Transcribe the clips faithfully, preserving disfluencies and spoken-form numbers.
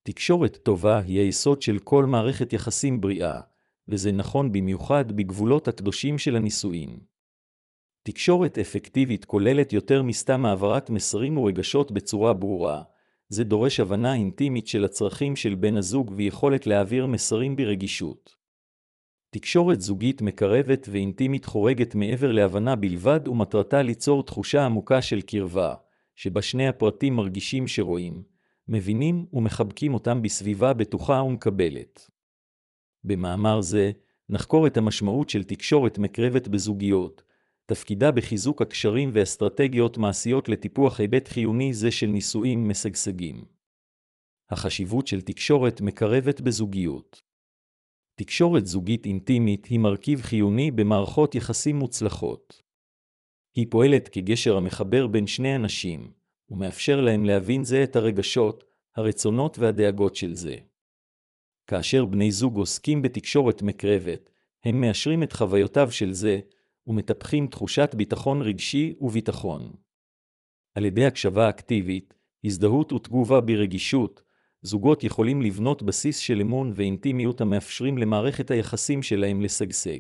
תקשורת טובה היא היסוד של כל מערכת יחסים בריאה, וזה נכון במיוחד בגבולות הקדושים של הנישואין. תקשורת אפקטיבית כוללת יותר מסתם העברת מסרים ורגשות בצורה ברורה. זה דורש הבנה אינטימית של הצרכים של בן הזוג ויכולת להעביר מסרים ברגישות. תקשורת זוגית מקרבת ואינטימית חורגת מעבר להבנה בלבד ומטרתה ליצור תחושה עמוקה של קרבה, שבה שני הפרטים מרגישים שרואים, מבינים ומחבקים אותם בסביבה בטוחה ומקבלת. במאמר זה נחקור את המשמעות של תקשורת מקרבת בזוגיות, תפקידה בחיזוק הקשרים ואסטרטגיות מעשיות לטיפוח היבט חיוני זה של נישואים משגשגים. החשיבות של תקשורת מקרבת בזוגיות. תקשורת זוגית אינטימית היא מרכיב חיוני במערכות יחסים מוצלחות. היא פועלת כגשר המחבר בין שני אנשים, ומאפשר להם להבין זה את הרגשות, הרצונות והדאגות של זה. כאשר בני זוג עוסקים בתקשורת מקרבת, הם מאשרים את חוויותיו של זה, ומטפחים תחושת ביטחון רגשי וביטחון. על ידי הקשבה אקטיבית, הזדהות ותגובה ברגישות, זוגות יכולים לבנות בסיס של אמון ואינטימיות המאפשרים למערכת היחסים שלהם לשגשג.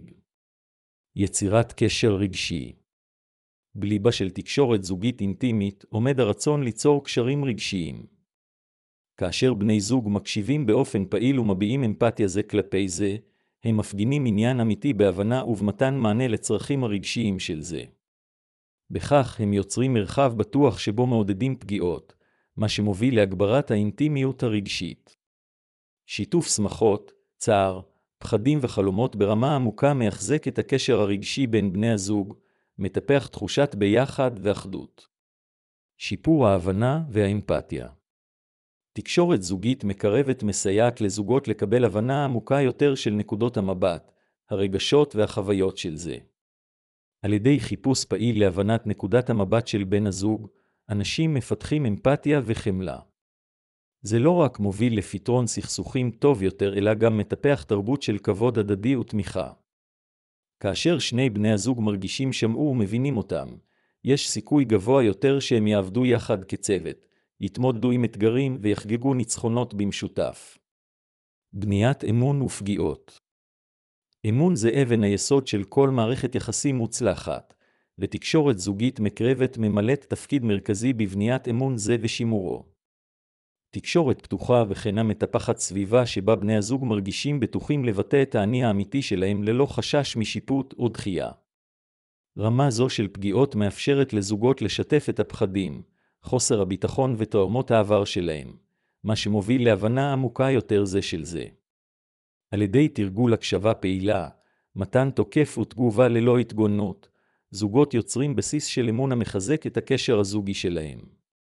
יצירת קשר רגשי. בליבה של תקשורת זוגית אינטימית עומד הרצון ליצור קשרים רגשיים. כאשר בני זוג מקשיבים באופן פעיל ומביעים אמפתיה זה כלפי זה, הם מפגינים עניין אמיתי בהבנה ובמתן מענה לצרכים הרגשיים של זה. בכך הם יוצרים מרחב בטוח שבו מעודדים פגיעות, מה שמוביל להגברת האינטימיות הרגשית. שיתוף שמחות, צער, פחדים וחלומות ברמה עמוקה מאחזק את הקשר הרגשי בין בני הזוג, מטפח תחושת ביחד ואחדות. שיפור ההבנה והאמפתיה. תקשורת זוגית מקרבת מסייעת לזוגות לקבל הבנה עמוקה יותר של נקודות המבט, הרגשות והחוויות של זה. על ידי חיפוש פעיל להבנת נקודת המבט של בן הזוג, אנשים מפתחים אמפתיה וחמלה. זה לא רק מוביל לפתרון סכסוכים טוב יותר, אלא גם מטפח תרבות של כבוד הדדי ותמיכה. כאשר שני בני הזוג מרגישים שמעו ומבינים אותם, יש סיכוי גבוה יותר שהם יעבדו יחד כצוות, יתמודדו עם אתגרים ויחגגו ניצחונות במשותף. בניית אמון ופגיעות. אמון זה אבן היסוד של כל מערכת יחסים מוצלחת, ותקשורת זוגית מקרבת ממלאת תפקיד מרכזי בבניית אמון זה ושימורו. תקשורת פתוחה וכנה מטפחת סביבה שבה בני הזוג מרגישים בטוחים לבטא את האני האמיתי שלהם ללא חשש משיפוט או דחייה. רמה זו של פגיעות מאפשרת לזוגות לשתף את הפחדים, חוסר הביטחון וטראומות העבר שלהם, מה שמוביל להבנה עמוקה יותר זה של זה. על ידי תרגול הקשבה פעילה, מתן תוקף ותגובה ללא התגוננות, זוגות יוצרים בסיס של אמון המחזק את הקשר הזוגי שלהם.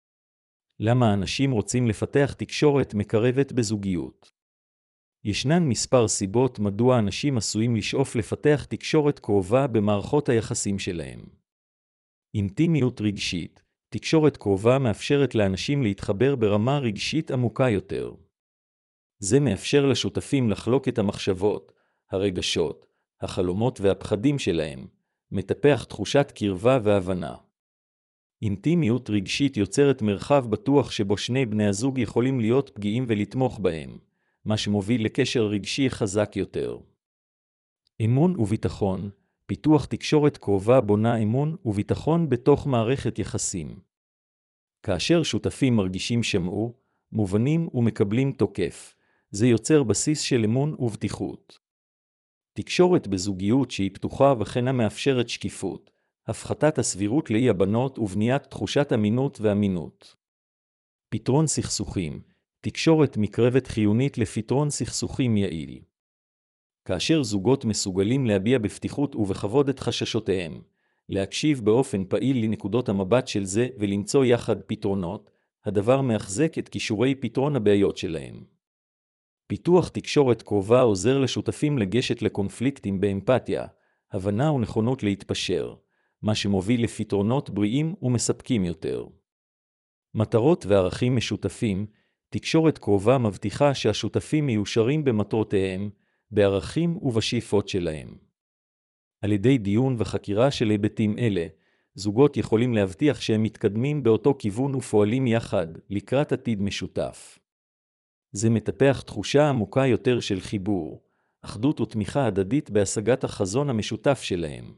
למה אנשים רוצים לפתח תקשורת מקרבת בזוגיות? ישנן מספר סיבות מדוע אנשים עשויים לשאוף לפתח תקשורת קרובה במערכות היחסים שלהם. אינטימיות רגשית. תקשורת קרובה מאפשרת לאנשים להתחבר ברמה רגשית עמוקה יותר. זה מאפשר לשותפים לחלוק את המחשבות, הרגשות, החלומות והפחדים שלהם, מטפח תחושת קרבה והבנה. אינטימיות רגשית יוצרת מרחב בטוח שבו שני בני הזוג יכולים להיות פגיעים ולתמוך בהם, מה שמוביל לקשר רגשי חזק יותר. אמון וביטחון. פיתוח תקשורת קרובה בונה אמון וביטחון בתוך מערכת יחסים. כאשר שותפים מרגישים שמעו, מובנים ומקבלים תוקף, זה יוצר בסיס של אמון ובטיחות. תקשורת בזוגיות שהיא פתוחה וכנה מאפשרת שקיפות, הפחתת הסבירות לאי הבנות ובניית תחושת אמינות ואמינות. פתרון סכסוכים. תקשורת מקרבת חיונית לפתרון סכסוכים יעיל. כאשר זוגות מסוגלים להביע בפתיחות ובכבוד את חששותיהם, להקשיב באופן פעיל לנקודות המבט של זה ולמצוא יחד פתרונות, הדבר מאחזק את כישורי פתרון הבעיות שלהם. פיתוח תקשורת קרובה עוזר לשותפים לגשת לקונפליקטים באמפתיה, הבנה ונכונות להתפשר, מה שמוביל לפתרונות בריאים ומספקים יותר. מטרות וערכים משותפים. תקשורת קרובה מבטיחה שהשותפים מיושרים במטרותיהם, בערכים ובשאיפות שלהם. על ידי דיון וחקירה של היבטים אלה, זוגות יכולים להבטיח שהם מתקדמים באותו כיוון ופועלים יחד לקראת עתיד משותף. זה מטפח תחושה עמוקה יותר של חיבור, אחדות ותמיכה הדדית בהשגת החזון המשותף שלהם.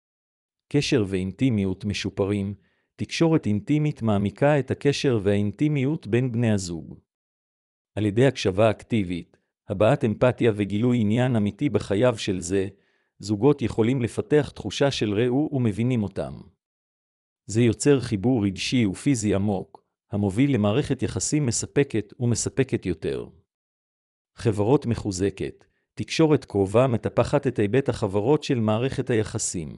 קשר ואינטימיות משופרים, תקשורת אינטימית מעמיקה את הקשר והאינטימיות בין בני הזוג. על ידי הקשבה אקטיבית, הבעת אמפתיה וגילוי עניין אמיתי בחייו של זה, זוגות יכולים לפתח תחושה של ראו ומבינים אותם. זה יוצר חיבור רגשי ופיזי עמוק, המוביל למערכת יחסים מספקת ומספקת יותר. חברות מחוזקת, תקשורת קרובה מטפחת את היבט החברות של מערכת היחסים.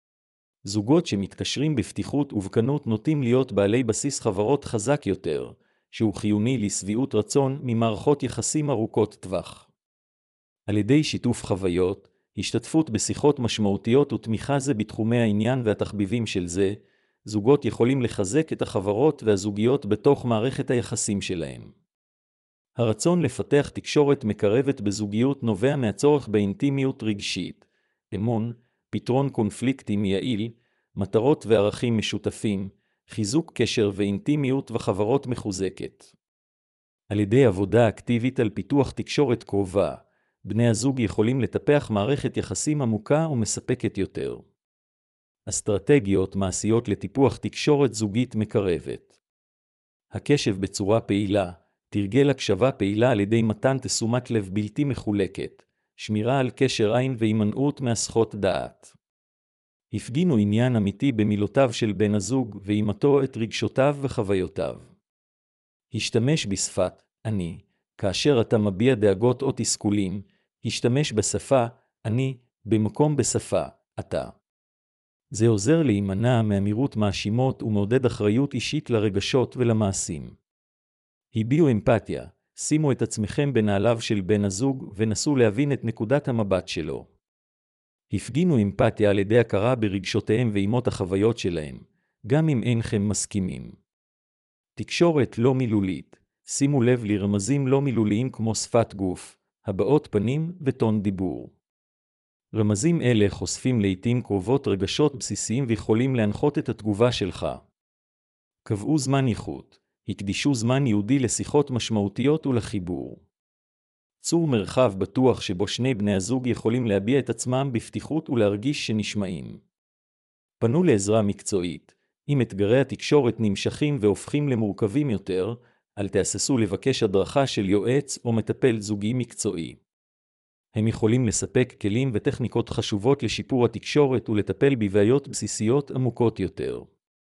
זוגות שמתקשרים בפתיחות ובכנות נוטים להיות בעלי בסיס חברות חזק יותר, שהוא חיוני לשביעות רצון ממערכות יחסים ארוכות טווח. על ידי שיתוף חוויות, השתתפות בשיחות משמעותיות ותמיכה זה בתחומי העניין והתחביבים של זה, זוגות יכולים לחזק את החברות והזוגיות בתוך מערכת היחסים שלהם. הרצון לפתח תקשורת מקרבת בזוגיות נובע מהצורך באינטימיות רגשית, אמון, פתרון קונפליקטים יעיל, מטרות וערכים משותפים, חיזוק קשר ואינטימיות וחברות מחוזקת. על ידי עבודה אקטיבית על פיתוח תקשורת קרובה, בני הזוג יכולים לטפח מערכת יחסים עמוקה ומספקת יותר. אסטרטגיות מעשיות לטיפוח תקשורת זוגית מקרבת. הקשב בצורה פעילה, תרגל הקשבה פעילה על ידי מתן תשומת לב בלתי מחולקת, שמירה על קשר עין והימנעות מהסחות דעת. הפגינו עניין אמיתי במילותיו של בן הזוג ואימתו את רגשותיו וחוויותיו. השתמש בשפת אני, כאשר אתה מביע דאגות או תסכולים, השתמש בשפה אני במקום בשפה אתה. זה עוזר להימנע מאמירות מאשימות ומעודד אחריות אישית לרגשות ולמעשים. הביעו אמפתיה, שימו את עצמכם בנעליו של בן הזוג ונסו להבין את נקודת המבט שלו. הפגינו אמפתיה על ידי הכרה ברגשותיהם ואימות החוויות שלהם, גם אם אינכם מסכימים. תקשורת לא מילולית, שימו לב לרמזים לא מילוליים כמו שפת גוף, הבעות פנים וטון דיבור. רמזים אלה חושפים לעתים קרובות רגשות בסיסיים ויכולים להנחות את התגובה שלך. קבעו זמן איכות, הקדישו זמן ייעודי לשיחות משמעותיות ולחיבור. צור מרחב בטוח שבו שני בני הזוג יכולים להביע את עצמם בפתיחות ולהרגיש שנשמעים. פנו לעזרה מקצועית, אם אתגרי התקשורת נמשכים והופכים למורכבים יותר, אל תהססו לבקש הדרכה של יועץ או מטפל זוגי מקצועי. הם יכולים לספק כלים וטכניקות חשובות לשיפור התקשורת ולטפל בבעיות בסיסיות עמוקות יותר.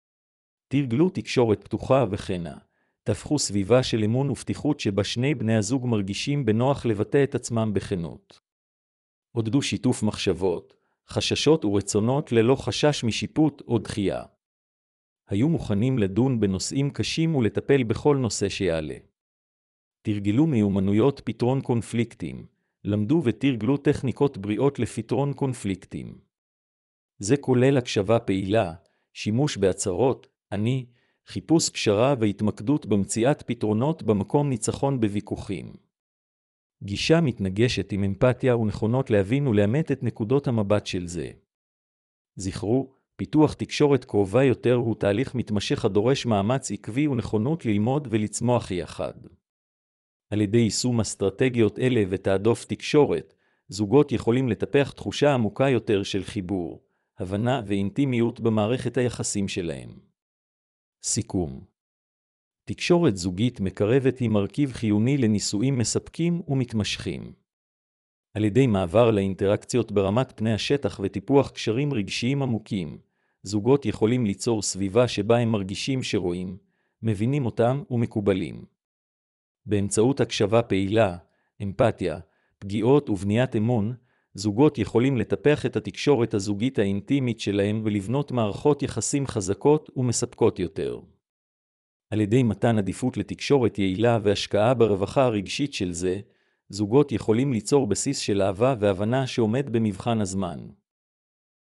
תרגלו תקשורת פתוחה וכנה. תפחו סביבה של אמון ופתיחות שבה שני בני הזוג מרגישים בנוח לבטא את עצמם בכנות. עודדו שיתוף מחשבות, חששות ורצונות ללא חשש משיפוט או דחייה. היו מוכנים לדון בנושאים קשים ולטפל בכל נושא שיעלה. תרגלו מיומנויות פתרון קונפליקטים, למדו ותרגלו טכניקות בריאות לפתרון קונפליקטים. זה כולל הקשבה פעילה, שימוש בהצהרות, אני, חיפוש קשרה והתמקדות במציאת פתרונות במקום ניצחון בוויכוחים. גישה מתנגשת עם אמפתיה ונכונות להבין ולאמת את נקודות המבט של זה. זכרו, פיתוח תקשורת קרובה יותר הוא תהליך מתמשך הדורש מאמץ עקבי ונכונות ללמוד ולצמוח יחד. על ידי יישום אסטרטגיות אלה ותעדוף תקשורת, זוגות יכולים לטפח תחושה עמוקה יותר של חיבור, הבנה ואינטימיות במערכת היחסים שלהם. סיכום. תקשורת זוגית מקרבת היא מרכיב חיוני לנישואים מספקים ומתמשכים. על ידי מעבר לאינטראקציות ברמת פני השטח וטיפוח קשרים רגשיים עמוקים, זוגות יכולים ליצור סביבה שבה הם מרגישים שרואים, מבינים אותם ומקובלים. באמצעות הקשבה פעילה, אמפתיה, פגיעות ובניית אמון, זוגות יכולים לטפח את התקשורת הזוגית האינטימית שלהם ולבנות מערכות יחסים חזקות ומספקות יותר. על ידי מתן עדיפות לתקשורת יעילה והשקעה ברווחה הרגשית של זה, זוגות יכולים ליצור בסיס של אהבה והבנה שעומד במבחן הזמן.